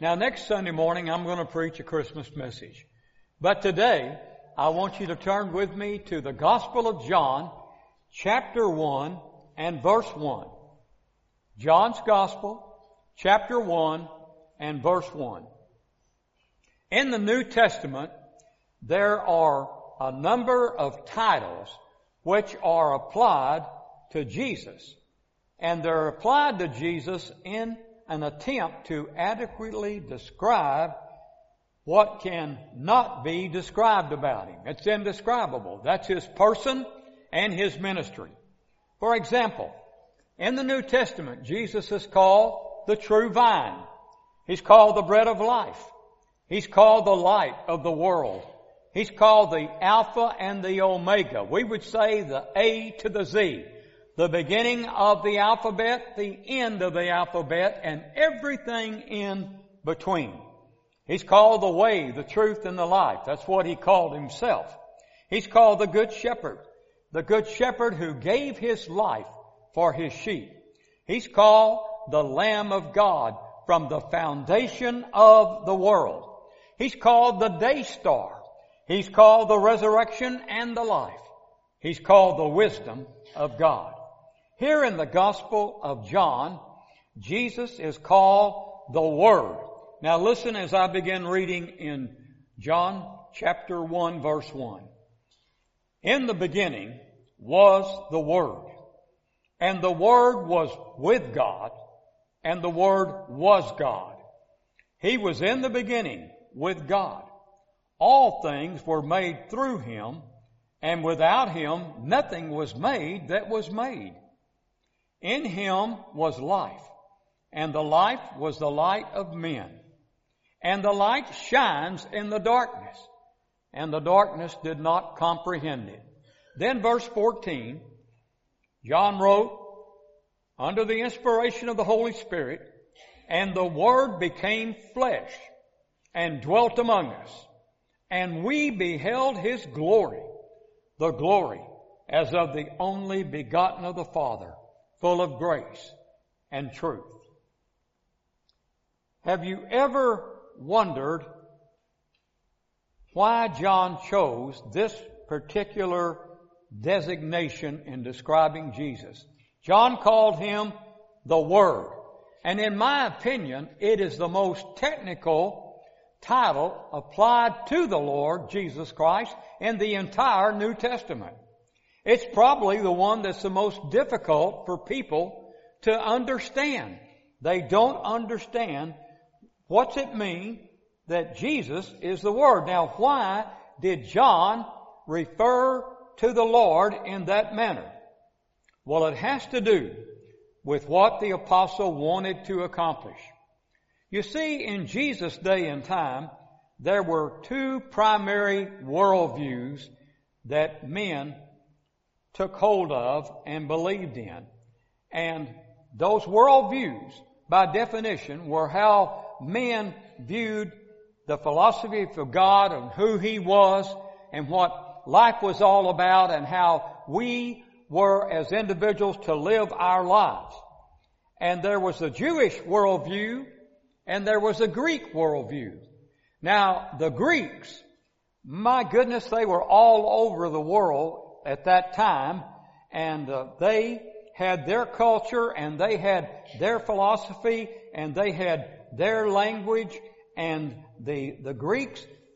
Now, next Sunday morning, I'm going to preach a Christmas message. But today, I want you to turn with me to the Gospel of John, chapter 1 and verse 1. John's Gospel, chapter 1 and verse 1. In the New Testament, there are a number of titles which are applied to Jesus. And they're applied to Jesus in an attempt to adequately describe what can not be described about Him. It's indescribable. That's His person and His ministry. For example, in the New Testament, Jesus is called the true vine. He's called the bread of life. He's called the light of the world. He's called the Alpha and the Omega. We would say the A to the Z. The beginning of the alphabet, the end of the alphabet, and everything in between. He's called the way, the truth, and the life. That's what He called Himself. He's called the Good Shepherd who gave His life for His sheep. He's called the Lamb of God from the foundation of the world. He's called the Day Star. He's called the resurrection and the life. He's called the wisdom of God. Here in the Gospel of John, Jesus is called the Word. Now listen as I begin reading in John chapter 1 verse 1. In the beginning was the Word, and the Word was with God, and the Word was God. He was in the beginning with God. All things were made through Him, and without Him nothing was made that was made. In Him was life, and the life was the light of men. And the light shines in the darkness, and the darkness did not comprehend it. Then verse 14, John wrote, under the inspiration of the Holy Spirit, and the Word became flesh and dwelt among us. And we beheld His glory, the glory as of the only begotten of the Father, full of grace and truth. Have you ever wondered why John chose this particular designation in describing Jesus? John called Him the Word. And in my opinion, it is the most technical title applied to the Lord Jesus Christ in the entire New Testament. It's probably the one that's the most difficult for people to understand. They don't understand what's it mean that Jesus is the Word. Now, why did John refer to the Lord in that manner? Well, it has to do with what the apostle wanted to accomplish. You see, in Jesus' day and time, there were two primary worldviews that men took hold of and believed in. And those worldviews, by definition, were how men viewed the philosophy of God and who He was and what life was all about and how we were as individuals to live our lives. And there was a Jewish worldview and there was a Greek worldview. Now, the Greeks, my goodness, they were all over the world at that time, and they had their culture, and they had their philosophy, and they had their language, and the Greek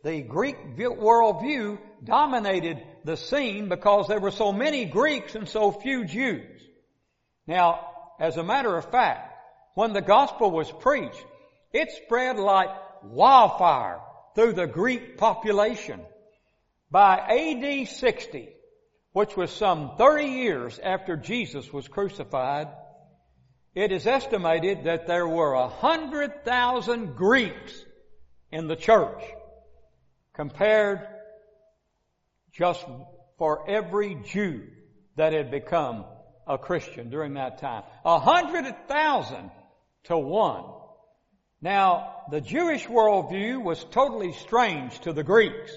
worldview dominated the scene because there were so many Greeks and so few Jews. Now, as a matter of fact, when the gospel was preached, it spread like wildfire through the Greek population. By AD 60, which was some 30 years after Jesus was crucified, it is estimated that there were 100,000 Greeks in the church, compared just for every Jew that had become a Christian during that time. 100,000 to one. Now, the Jewish worldview was totally strange to the Greeks.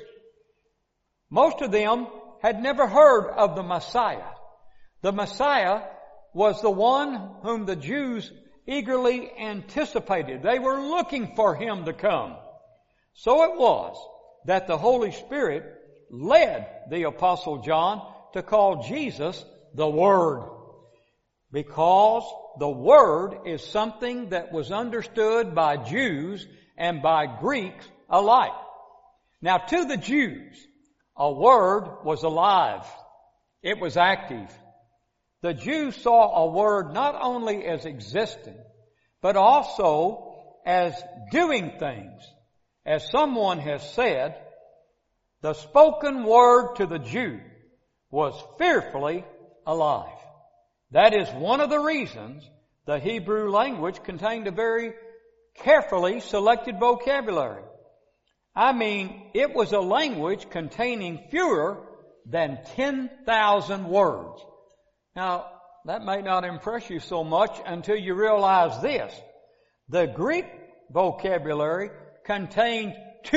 Most of them had never heard of the Messiah. The Messiah was the one whom the Jews eagerly anticipated. They were looking for Him to come. So it was that the Holy Spirit led the Apostle John to call Jesus the Word, because the Word is something that was understood by Jews and by Greeks alike. Now, to the Jews, a word was alive. It was active. The Jews saw a word not only as existing, but also as doing things. As someone has said, the spoken word to the Jew was fearfully alive. That is one of the reasons the Hebrew language contained a very carefully selected vocabulary. I mean, it was a language containing fewer than 10,000 words. Now, that may not impress you so much until you realize this. The Greek vocabulary contained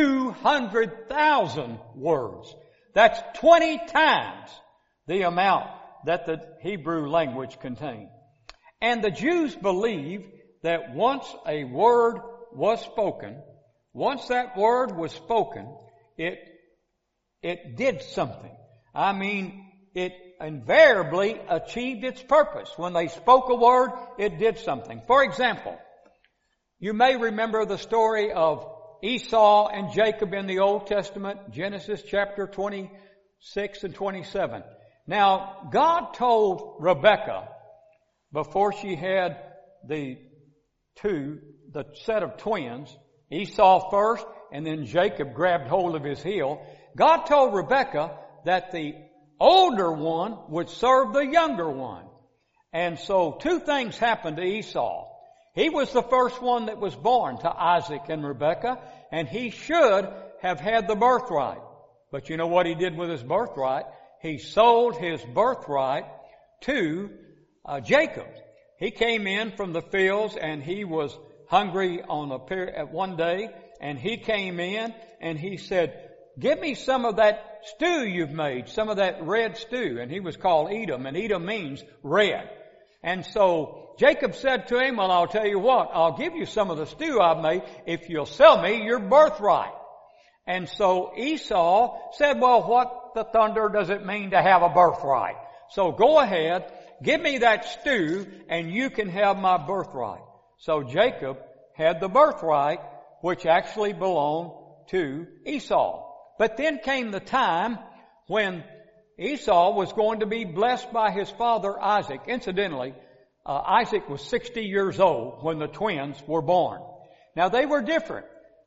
200,000 words. That's 20 times the amount that the Hebrew language contained. And the Jews believed that once a word was spoken, once that word was spoken, it did something. I mean, it invariably achieved its purpose. When they spoke a word, it did something. For example, you may remember the story of Esau and Jacob in the Old Testament, Genesis chapter 26 and 27. Now, God told Rebekah, before she had the set of twins, Esau first, and then Jacob grabbed hold of his heel. God told Rebekah that the older one would serve the younger one. And so two things happened to Esau. He was the first one that was born to Isaac and Rebekah, and he should have had the birthright. But you know what he did with his birthright? He sold his birthright to Jacob. He came in from the fields and he was hungry at one day, and he came in and he said, "Give me some of that stew you've made, some of that red stew." And he was called Edom, and Edom means red. And so Jacob said to him, "Well, I'll tell you what, I'll give you some of the stew I've made if you'll sell me your birthright." And so Esau said, "Well, what the thunder does it mean to have a birthright? So go ahead, give me that stew, and you can have my birthright." So Jacob had the birthright, which actually belonged to Esau. But then came the time when Esau was going to be blessed by his father Isaac. Incidentally, Isaac was 60 years old when the twins were born. Now they were different.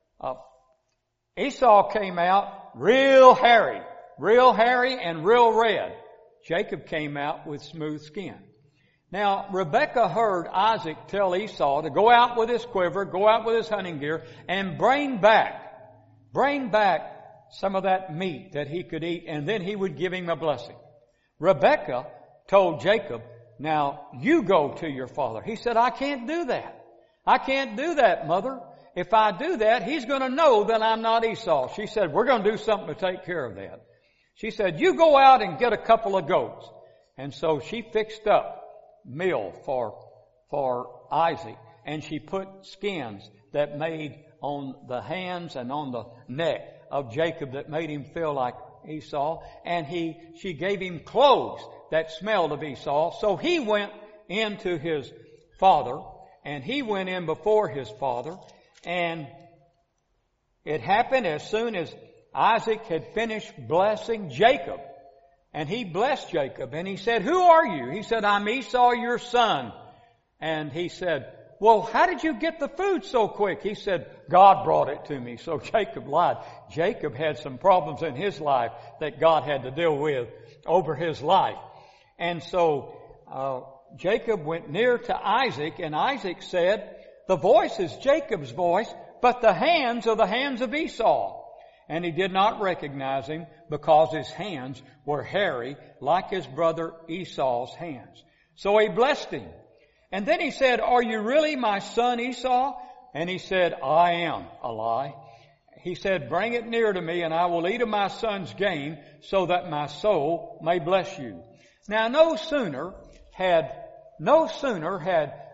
Esau came out real hairy and real red. Jacob came out with smooth skin. Now, Rebekah heard Isaac tell Esau to go out with his quiver, go out with his hunting gear, and bring back some of that meat that he could eat, and then he would give him a blessing. Rebekah told Jacob, "Now, you go to your father." He said, "I can't do that. I can't do that, mother. If I do that, he's going to know that I'm not Esau." She said, "We're going to do something to take care of that." She said, "You go out and get a couple of goats." And so she fixed up meal for Isaac, and she put skins that made on the hands and on the neck of Jacob that made him feel like Esau, and she gave him clothes that smelled of Esau. So he went into his father, and he went in before his father, and it happened as soon as Isaac had finished blessing Jacob. And he blessed Jacob, and he said, "Who are you?" He said, "I'm Esau, your son." And he said, "Well, how did you get the food so quick?" He said, "God brought it to me." So Jacob lied. Jacob had some problems in his life that God had to deal with over his life. And so Jacob went near to Isaac, and Isaac said, "The voice is Jacob's voice, but the hands are the hands of Esau." And he did not recognize him because his hands were hairy like his brother Esau's hands. So he blessed him. And then he said, "Are you really my son Esau?" And he said, "I am." A lie. He said, "Bring it near to me, and I will eat of my son's game, so that my soul may bless you." Now no sooner had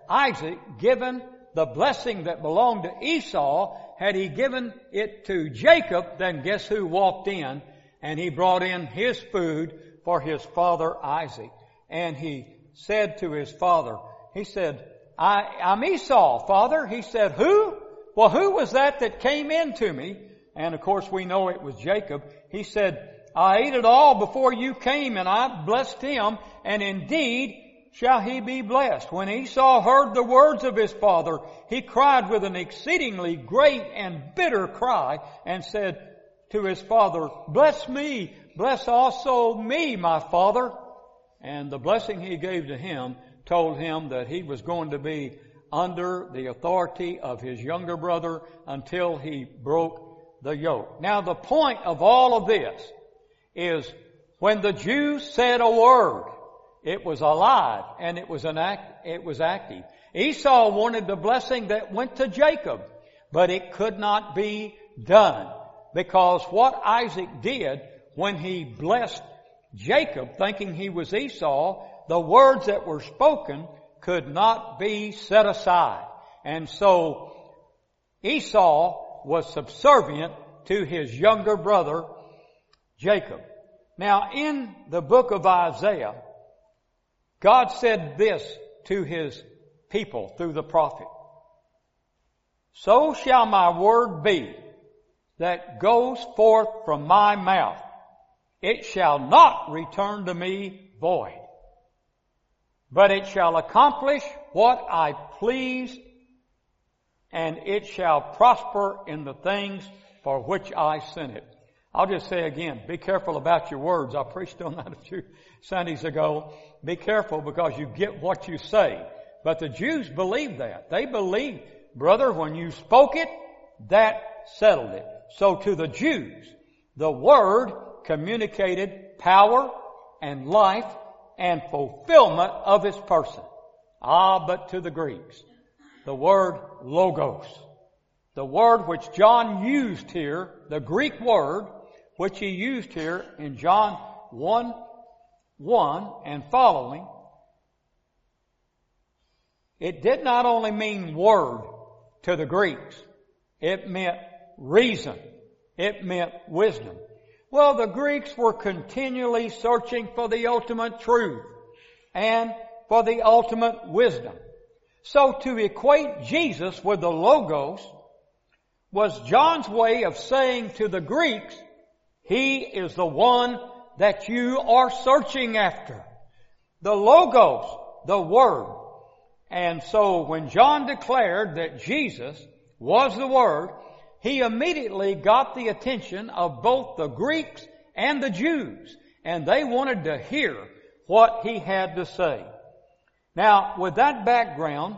Isaac given the blessing that belonged to Esau, had he given it to Jacob, then guess who walked in? And he brought in his food for his father Isaac. And he said to his father, he said, I'm Esau, father. He said, who? Well, who was that came in to me? And of course we know it was Jacob. He said, I ate it all before you came, and I blessed him, and indeed shall he be blessed. When Esau heard the words of his father, he cried with an exceedingly great and bitter cry, and said to his father, bless me, bless also me, my father. And the blessing he gave to him told him that he was going to be under the authority of his younger brother until he broke the yoke. Now the point of all of this is when the Jews said a word, it was alive and it was active. Esau wanted the blessing that went to Jacob, but it could not be done because what Isaac did when he blessed Jacob, thinking he was Esau, the words that were spoken could not be set aside. And so Esau was subservient to his younger brother Jacob. Now in the book of Isaiah, God said this to his people through the prophet. So shall my word be that goes forth from my mouth. It shall not return to me void, but it shall accomplish what I please, and it shall prosper in the things for which I sent it. I'll just say again, be careful about your words. I preached on that a few Sundays ago. Be careful because you get what you say. But the Jews believed that. They believed, brother, when you spoke it, that settled it. So to the Jews, the Word communicated power and life and fulfillment of His person. But to the Greeks, the word logos, the word which John used here, the Greek word which he used here in John 1:1 and following, it did not only mean word to the Greeks, it meant reason. It meant wisdom. Well, the Greeks were continually searching for the ultimate truth and for the ultimate wisdom. So to equate Jesus with the Logos was John's way of saying to the Greeks, He is the one that you are searching after. The Logos, the Word. And so when John declared that Jesus was the Word, he immediately got the attention of both the Greeks and the Jews, and they wanted to hear what he had to say. Now, with that background,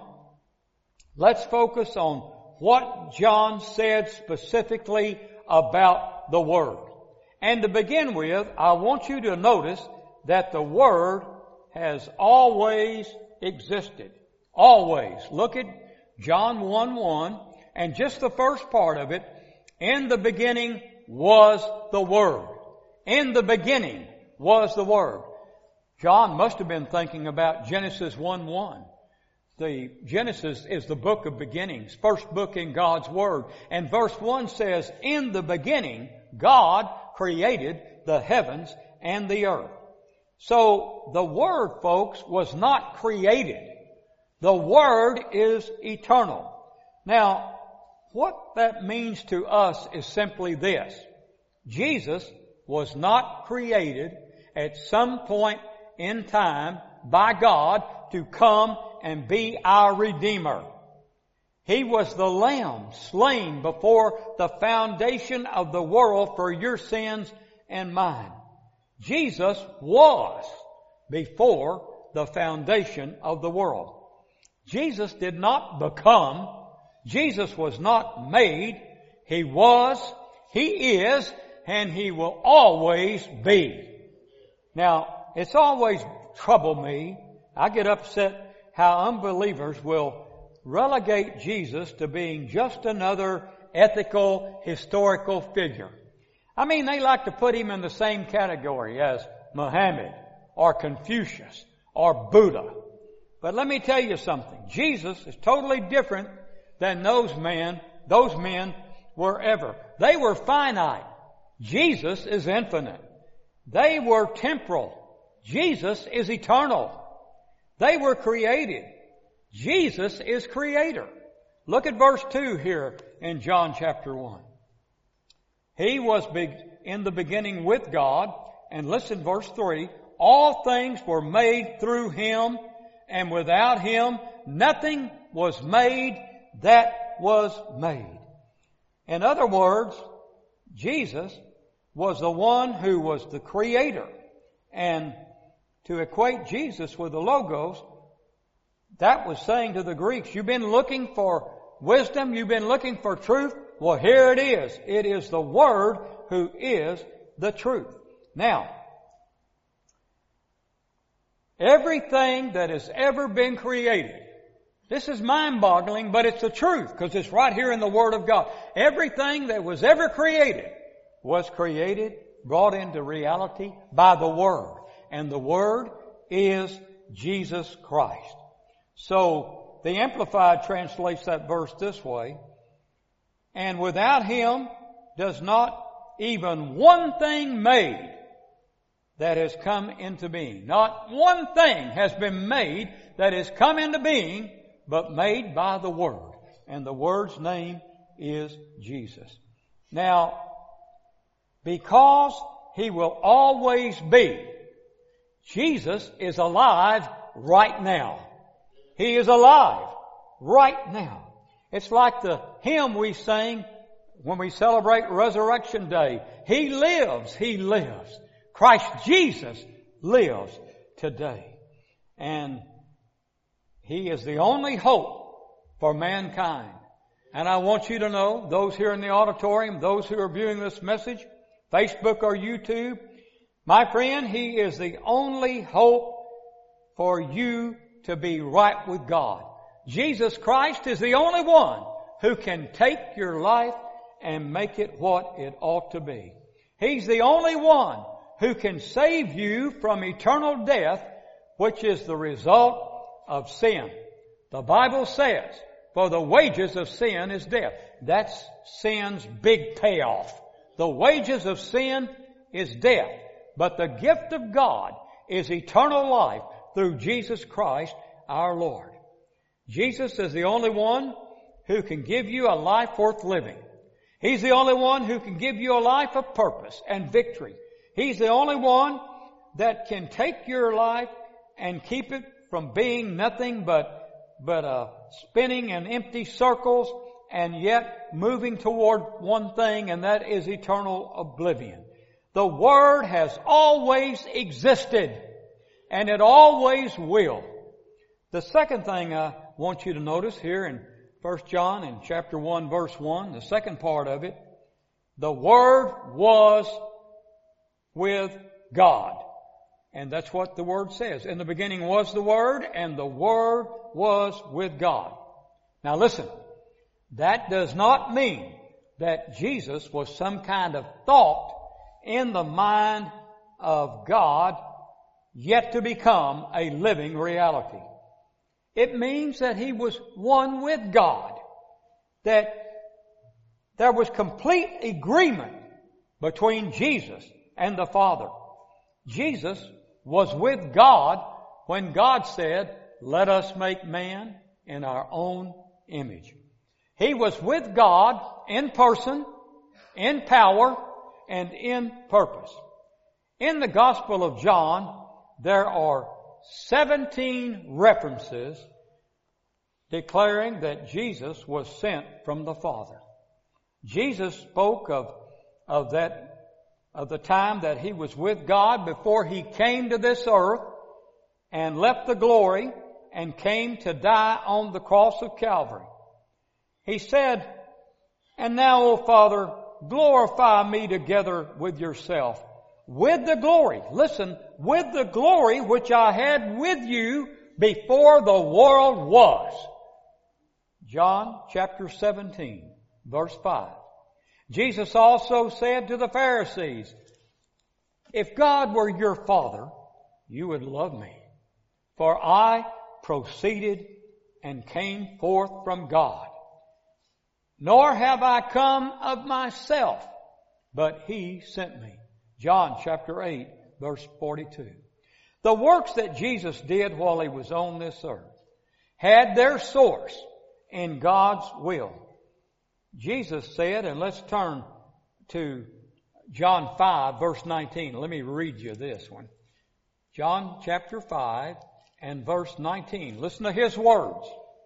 let's focus on what John said specifically about the Word. And to begin with, I want you to notice that the Word has always existed. Always. Look at John 1:1. And just the first part of it, in the beginning was the Word. In the beginning was the Word. John must have been thinking about Genesis 1:1. The Genesis is the book of beginnings, first book in God's Word. And verse 1 says, in the beginning, God created the heavens and the earth. So the Word, folks, was not created. The Word is eternal. Now, what that means to us is simply this. Jesus was not created at some point in time by God to come and be our Redeemer. He was the Lamb slain before the foundation of the world for your sins and mine. Jesus was before the foundation of the world. Jesus did not become. Jesus was not made. He was, He is, and He will always be. Now, it's always troubled me. I get upset how unbelievers will relegate Jesus to being just another ethical, historical figure. I mean, they like to put Him in the same category as Muhammad or Confucius or Buddha. But let me tell you something. Jesus is totally different than those men were ever. They were finite. Jesus is infinite. They were temporal. Jesus is eternal. They were created. Jesus is creator. Look at verse 2 here in John chapter 1. He was in the beginning with God. And listen, verse 3. All things were made through Him, and without Him nothing was made that was made. In other words, Jesus was the one who was the creator. And to equate Jesus with the Logos, that was saying to the Greeks, you've been looking for wisdom, you've been looking for truth. Well, here it is. It is the Word who is the truth. Now, everything that has ever been created, this is mind-boggling, but it's the truth because it's right here in the Word of God. Everything that was ever created was created, brought into reality by the Word. And the Word is Jesus Christ. So, the Amplified translates that verse this way. And without Him does not even one thing made that has come into being. Not one thing has been made that has come into being, but made by the Word. And the Word's name is Jesus. Now, because He will always be, Jesus is alive right now. He is alive right now. It's like the hymn we sing when we celebrate Resurrection Day. He lives, He lives. Christ Jesus lives today. And He is the only hope for mankind. And I want you to know, those here in the auditorium, those who are viewing this message, Facebook or YouTube, my friend, He is the only hope for you to be right with God. Jesus Christ is the only one who can take your life and make it what it ought to be. He's the only one who can save you from eternal death, which is the result of sin. The Bible says, for the wages of sin is death. That's sin's big payoff. The wages of sin is death. But the gift of God is eternal life through Jesus Christ our Lord. Jesus is the only one who can give you a life worth living. He's the only one who can give you a life of purpose and victory. He's the only one that can take your life and keep it from being nothing but spinning in empty circles and yet moving toward one thing, and that is eternal oblivion. The Word has always existed, and it always will. The second thing I want you to notice here in 1 John in chapter 1 verse 1, the second part of it, the Word was with God. And that's what the Word says. In the beginning was the Word, and the Word was with God. Now listen, that does not mean that Jesus was some kind of thought in the mind of God yet to become a living reality. It means that He was one with God. That there was complete agreement between Jesus and the Father. Jesus was with God when God said, let us make man in our own image. He was with God in person, in power, and in purpose. In the Gospel of John, there are 17 references declaring that Jesus was sent from the Father. Jesus spoke of the time that He was with God before He came to this earth and left the glory and came to die on the cross of Calvary. He said, and now, O Father, glorify me together with yourself, with the glory, listen, with the glory which I had with you before the world was. John chapter 17, verse 5. Jesus also said to the Pharisees, if God were your Father, you would love me, for I proceeded and came forth from God. Nor have I come of myself, but He sent me. John chapter 8, verse 42. The works that Jesus did while He was on this earth had their source in God's will. Jesus said, and let's turn to John 5, verse 19. Let me read you this one. John chapter 5 and verse 19. Listen to His words.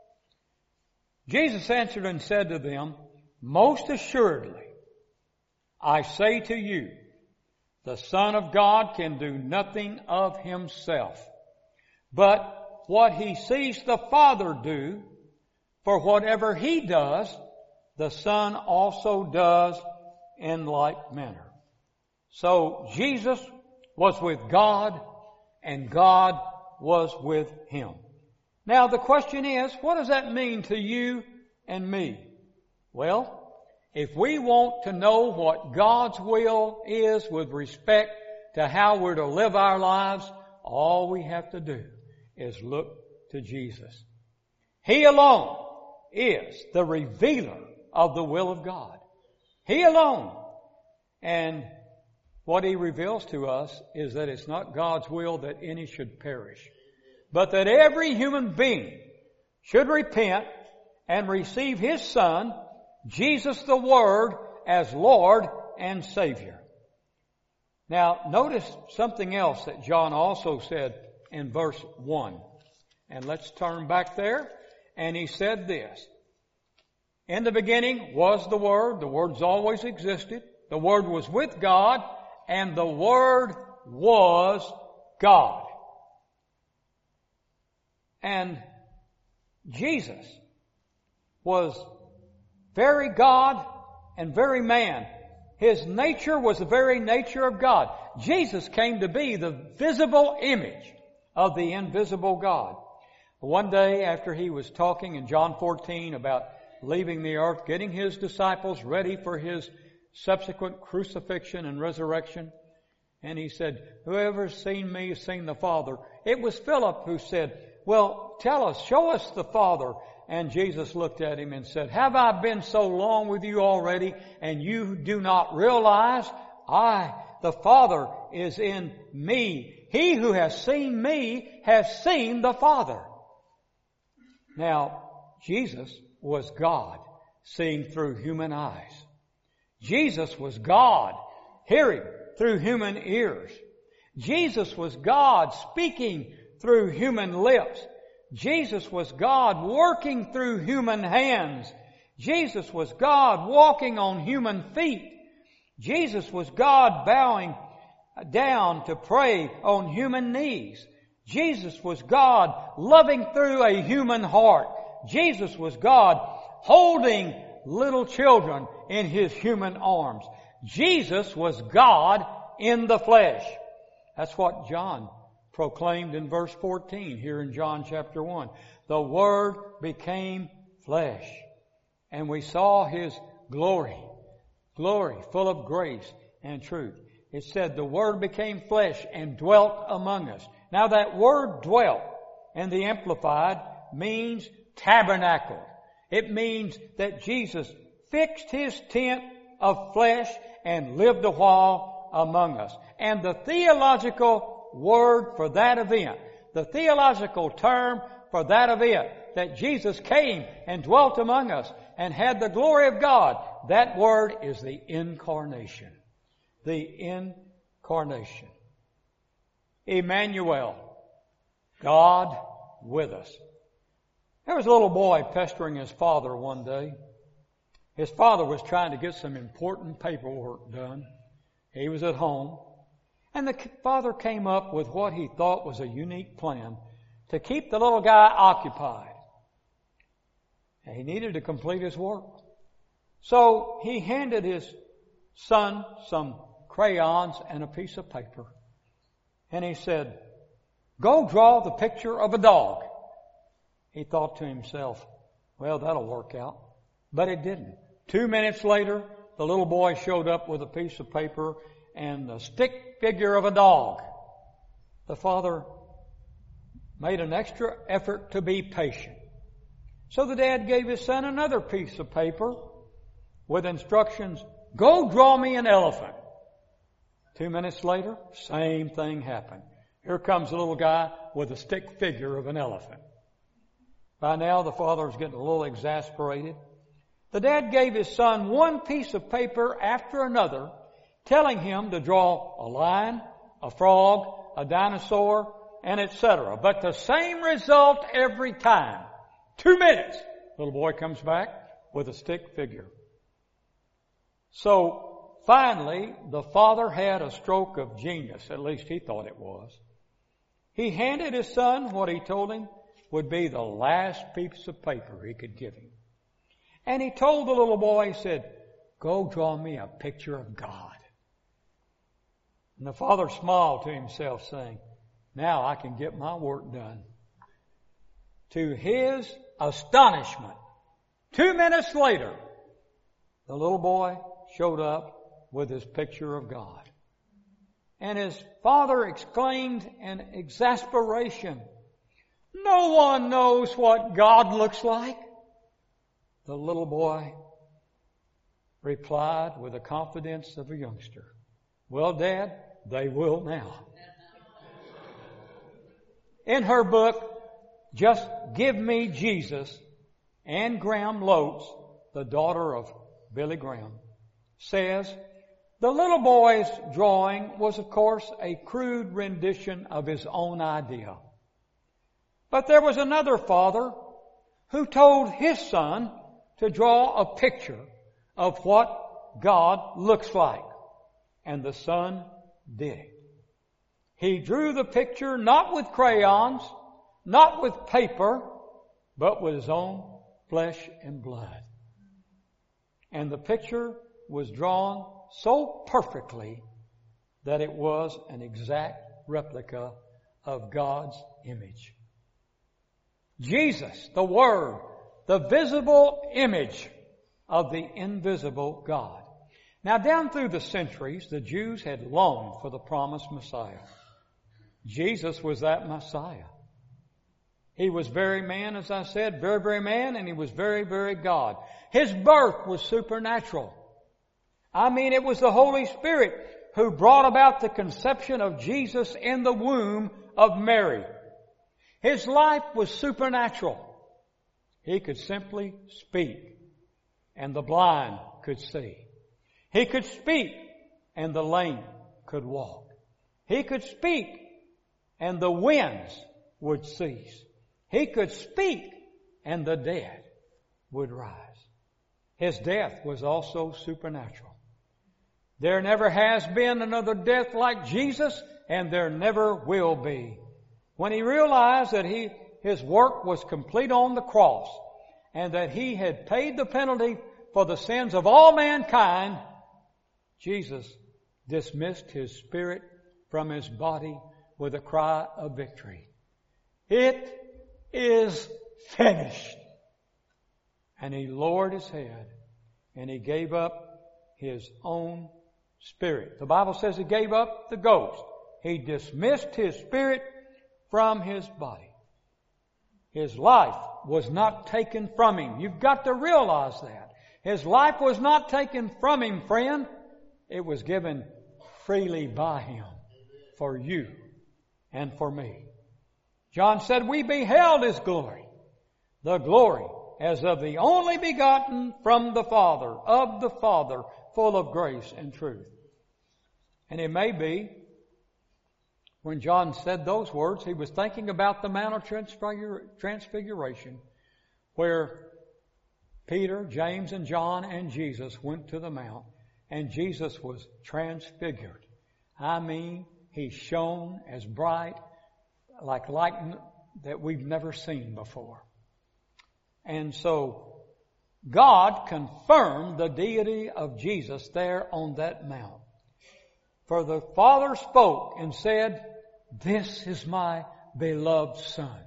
Jesus answered and said to them, most assuredly, I say to you, the Son of God can do nothing of Himself, but what He sees the Father do, for whatever He does, the Son also does in like manner. So Jesus was with God, and God was with Him. Now the question is, what does that mean to you and me? Well, if we want to know what God's will is with respect to how we're to live our lives, all we have to do is look to Jesus. He alone is the revealer of the will of God. He alone. And what He reveals to us is that it's not God's will that any should perish, but that every human being should repent and receive His Son, Jesus the Word, as Lord and Savior. Now, notice something else that John also said in verse 1. And let's turn back there. And he said this. In the beginning was the Word. The Word's always existed. The Word was with God, and the Word was God. And Jesus was very God and very man. His nature was the very nature of God. Jesus came to be the visible image of the invisible God. One day after He was talking in John 14 about leaving the earth, getting His disciples ready for His subsequent crucifixion and resurrection, and He said, whoever's seen me has seen the Father. It was Philip who said, well, tell us, show us the Father. And Jesus looked at him and said, have I been so long with you already, and you do not realize the Father is in me. He who has seen me has seen the Father. Now, Jesus was God, seeing through human eyes. Jesus was God, hearing through human ears. Jesus was God, speaking through human lips. Jesus was God, working through human hands. Jesus was God, walking on human feet. Jesus was God, bowing down to pray on human knees. Jesus was God, loving through a human heart. Jesus was God, holding little children in His human arms. Jesus was God in the flesh. That's what John proclaimed in verse 14 here in John chapter 1. The Word became flesh, and we saw His glory full of grace and truth. It said the Word became flesh and dwelt among us. Now that word dwelt in the Amplified means tabernacle. It means that Jesus fixed His tent of flesh and lived a while among us. And the theological word for that event, the theological term for that event, that Jesus came and dwelt among us and had the glory of God, that word is the incarnation. The incarnation. Emmanuel, God with us. There was a little boy pestering his father one day. His father was trying to get some important paperwork done. He was at home. And the father came up with what he thought was a unique plan to keep the little guy occupied. And he needed to complete his work. So he handed his son some crayons and a piece of paper. And he said, go draw the picture of a dog. He thought to himself, well, that'll work out. But it didn't. 2 minutes later, the little boy showed up with a piece of paper and the stick figure of a dog. The father made an extra effort to be patient. So the dad gave his son another piece of paper with instructions, go draw me an elephant. 2 minutes later, same thing happened. Here comes the little guy with a stick figure of an elephant. By now, the father was getting a little exasperated. The dad gave his son one piece of paper after another, telling him to draw a lion, a frog, a dinosaur, and etc. But the same result every time. 2 minutes. Little boy comes back with a stick figure. So finally, the father had a stroke of genius. At least he thought it was. He handed his son what he told him would be the last piece of paper he could give him. And he told the little boy, he said, go draw me a picture of God. And the father smiled to himself, saying, now I can get my work done. To his astonishment, 2 minutes later, the little boy showed up with his picture of God. And his father exclaimed in exasperation, no one knows what God looks like. The little boy replied with the confidence of a youngster, well, Dad, they will now. In her book, Just Give Me Jesus, Anne Graham Lotz, the daughter of Billy Graham, says, the little boy's drawing was, of course, a crude rendition of his own idea. But there was another father who told his son to draw a picture of what God looks like. And the son did it. He drew the picture not with crayons, not with paper, but with his own flesh and blood. And the picture was drawn so perfectly that it was an exact replica of God's image. Jesus, the Word, the visible image of the invisible God. Now, down through the centuries, the Jews had longed for the promised Messiah. Jesus was that Messiah. He was very man, as I said, very, very man, and he was very, very God. His birth was supernatural. I mean, it was the Holy Spirit who brought about the conception of Jesus in the womb of Mary. His life was supernatural. He could simply speak, and the blind could see. He could speak, and the lame could walk. He could speak, and the winds would cease. He could speak, and the dead would rise. His death was also supernatural. There never has been another death like Jesus, and there never will be. When he realized that his work was complete on the cross, and that he had paid the penalty for the sins of all mankind, Jesus dismissed his spirit from his body with a cry of victory. It is finished. And he lowered his head and he gave up his own spirit. The Bible says he gave up the ghost. He dismissed his spirit from his body. His life was not taken from him. You've got to realize that. His life was not taken from him, friend. It was given freely by him for you and for me. John said, we beheld his glory, the glory as of the only begotten from the Father, of the Father, full of grace and truth. And it may be, when John said those words, he was thinking about the Mount of Transfiguration, where Peter, James, and John and Jesus went to the Mount, and Jesus was transfigured. I mean, he shone as bright, like light that we've never seen before. And so, God confirmed the deity of Jesus there on that mount. For the Father spoke and said, this is my beloved Son,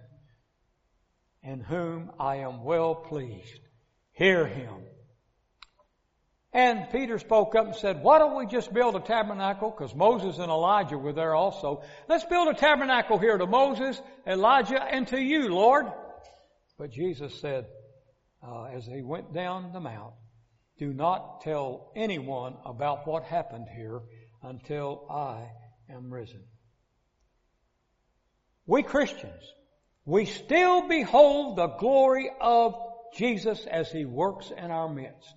in whom I am well pleased. Hear him. And Peter spoke up and said, why don't we just build a tabernacle? Because Moses and Elijah were there also. Let's build a tabernacle here to Moses, Elijah, and to you, Lord. But Jesus said, as he went down the mount, do not tell anyone about what happened here until I am risen. We Christians, we still behold the glory of Jesus as He works in our midst.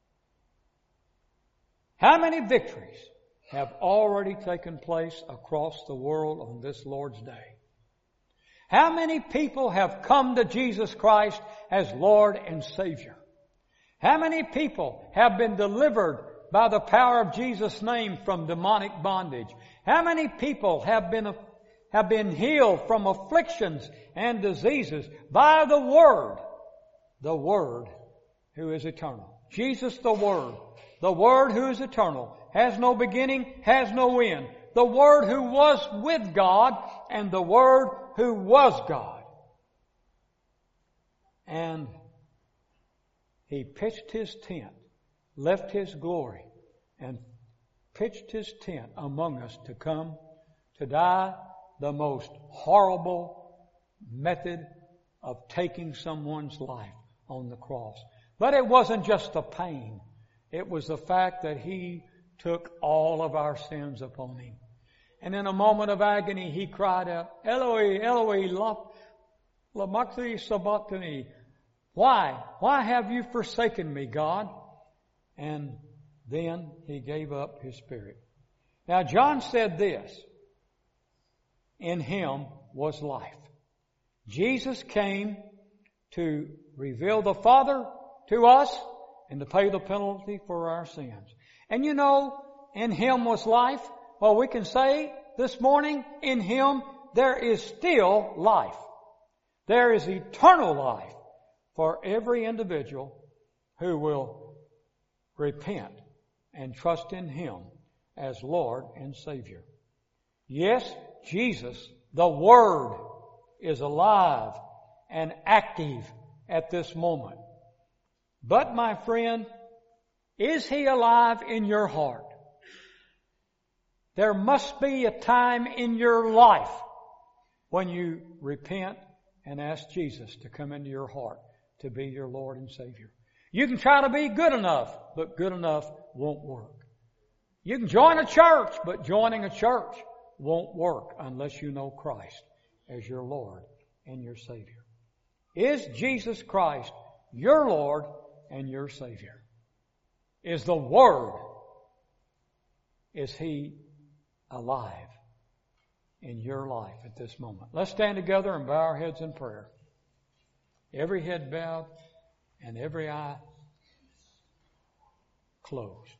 How many victories have already taken place across the world on this Lord's Day? How many people have come to Jesus Christ as Lord and Savior? How many people have been delivered by the power of Jesus' name from demonic bondage? How many people have been healed from afflictions and diseases by the Word who is eternal. Jesus the Word who is eternal, has no beginning, has no end. The Word who was with God and the Word who was God. And He pitched His tent, left His glory, and pitched His tent among us to come to die the most horrible method of taking someone's life on the cross. But it wasn't just the pain. It was the fact that He took all of our sins upon Him. And in a moment of agony, He cried out, Eloi, Eloi, lama sabachthani. Why? Why have you forsaken me, God? And then He gave up His Spirit. Now, John said this, in Him was life. Jesus came to reveal the Father to us and to pay the penalty for our sins. And you know, in Him was life. Well, we can say this morning, in Him there is still life. There is eternal life for every individual who will repent and trust in Him as Lord and Savior. Yes, Jesus, the Word, is alive and active at this moment. But my friend, is He alive in your heart? There must be a time in your life when you repent and ask Jesus to come into your heart to be your Lord and Savior. You can try to be good enough, but good enough won't work. You can join a church, but joining a church won't work unless you know Christ as your Lord and your Savior. Is Jesus Christ your Lord and your Savior? Is the Word, is He alive in your life at this moment? Let's stand together and bow our heads in prayer. Every head bowed and every eye closed.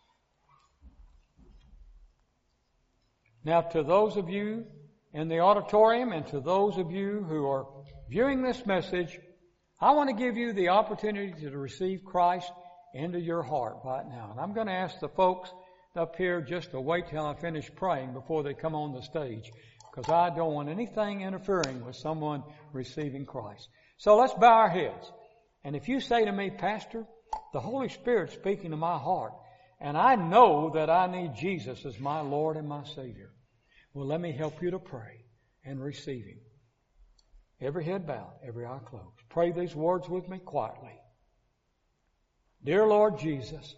Now, to those of you in the auditorium and to those of you who are viewing this message, I want to give you the opportunity to receive Christ into your heart right now. And I'm going to ask the folks up here just to wait till I finish praying before they come on the stage, because I don't want anything interfering with someone receiving Christ. So let's bow our heads. And if you say to me, Pastor, the Holy Spirit's speaking to my heart, and I know that I need Jesus as my Lord and my Savior, well, let me help you to pray and receive Him. Every head bowed, every eye closed. Pray these words with me quietly. Dear Lord Jesus,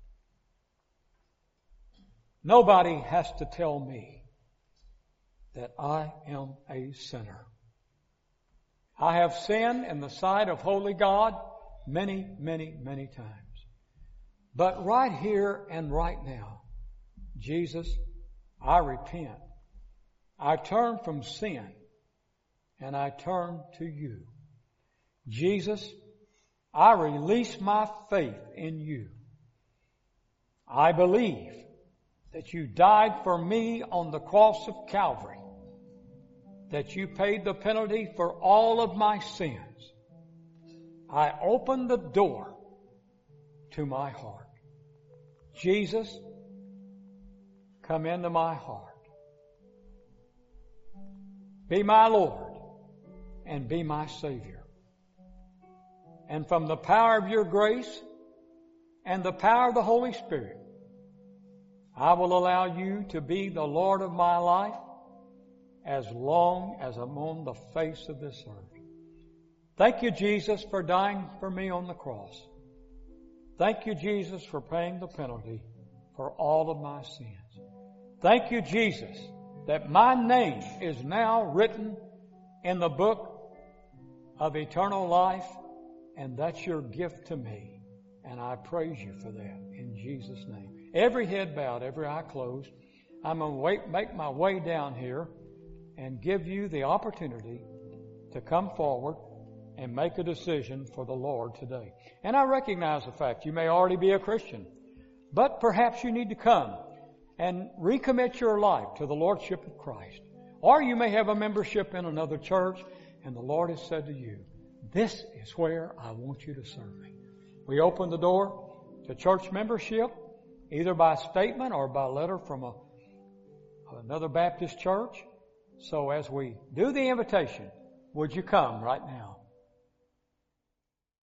nobody has to tell me that I am a sinner. I have sinned in the sight of holy God many, many, many times. But right here and right now, Jesus, I repent. I turn from sin and I turn to you. Jesus, I release my faith in you. I believe that you died for me on the cross of Calvary, that you paid the penalty for all of my sins. I open the door to my heart. Jesus, come into my heart. Be my Lord and be my Savior. And from the power of your grace, and the power of the Holy Spirit, I will allow you to be the Lord of my life as long as I'm on the face of this earth. Thank you, Jesus, for dying for me on the cross. Thank you, Jesus, for paying the penalty for all of my sins. Thank you, Jesus, that my name is now written in the book of eternal life, and that's your gift to me. And I praise you for that in Jesus' name. Every head bowed, every eye closed. I'm going to make my way down here and give you the opportunity to come forward and make a decision for the Lord today. And I recognize the fact you may already be a Christian, but perhaps you need to come and recommit your life to the Lordship of Christ. Or you may have a membership in another church, and the Lord has said to you, this is where I want you to serve me. We open the door to church membership, either by statement or by letter from another Baptist church. So as we do the invitation, would you come right now?